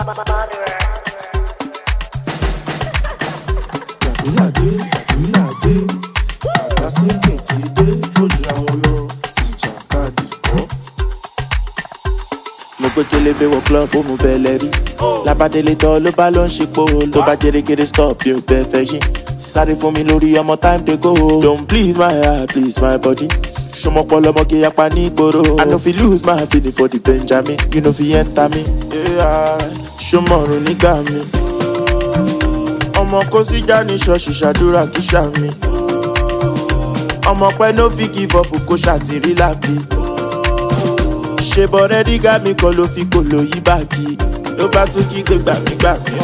Kelebe wọ club ó mú bẹ̀lẹ̀ rí labadele tọ́ ló bá ló ń ṣepò tó bá jẹ́rẹ́kẹ́rẹ́ stop yóò bẹ́ẹ̀ fẹ́ yín sáré fún mi lórí ọmọ time dey go don't please my heart please my body ṣọmọpọ lọmọge yapa ní ìgboro I no fit lose my feeling for the Benjamin you no fit enter me ṣọmọrùn nígbà mi ọmọ kó sí já ní ṣọ́ọ̀ṣì ṣàdúrà kí ṣàmì ọmọ pẹ́ no fit give up kó ṣàtìrí lábí. Ṣé bọ̀rẹ́dì gá mi kan ló fi kòlò yí báàgì ló bá tún kí gbé gbàmígbàmí.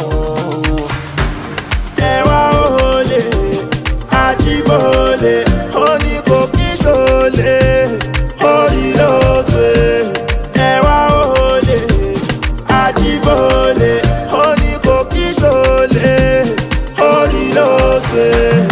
Ẹ wá olè Ajíbólé ó ní kò kí ṣolè orí ló gbé. Ẹ wá olè Ajíbólé ó ní kò kí ṣolè orí ló gbé.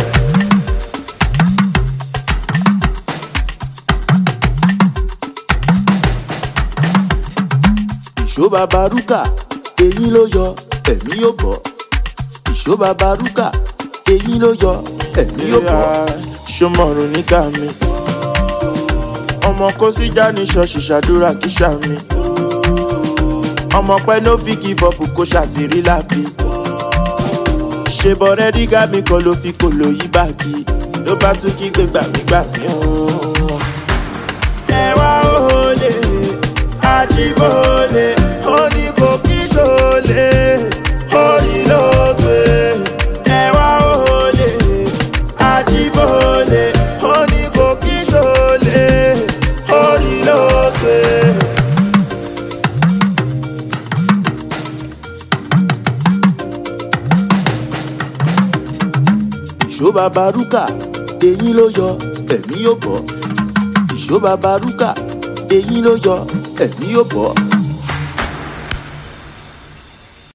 Ìṣó bàbá rúkà eyín ló yọ ẹ̀mí yóò bọ̀. Ìṣó bàbá rúkà eyín ló yọ ẹ̀mí yóò bọ̀. Ṣọmọrùn níkà mi ọmọ kó sí já ní ṣọ́ọ̀ṣì ṣàdúrà kí ṣàmì ọmọ pẹ́ no fit give up kó ṣàtìrí lábí. Ṣé bọ̀rẹ́dì gá mi kan ló fi kòlò yí báàgì ló bá tún kí gbé gbàmígbàmí. Ẹ wá olè Ajíbólé ó ní kò kí ṣolè orí ló gbé. Ẹ wá olè Ajíbólé ó ní kò kí ṣolè orí ló gbé. Ìṣó bàbá rúkà eyín ló yọ ẹ̀mí yóò bọ̀. Ìṣó bàbá rúkà eyín ló yọ ẹ̀mí yóò bọ̀.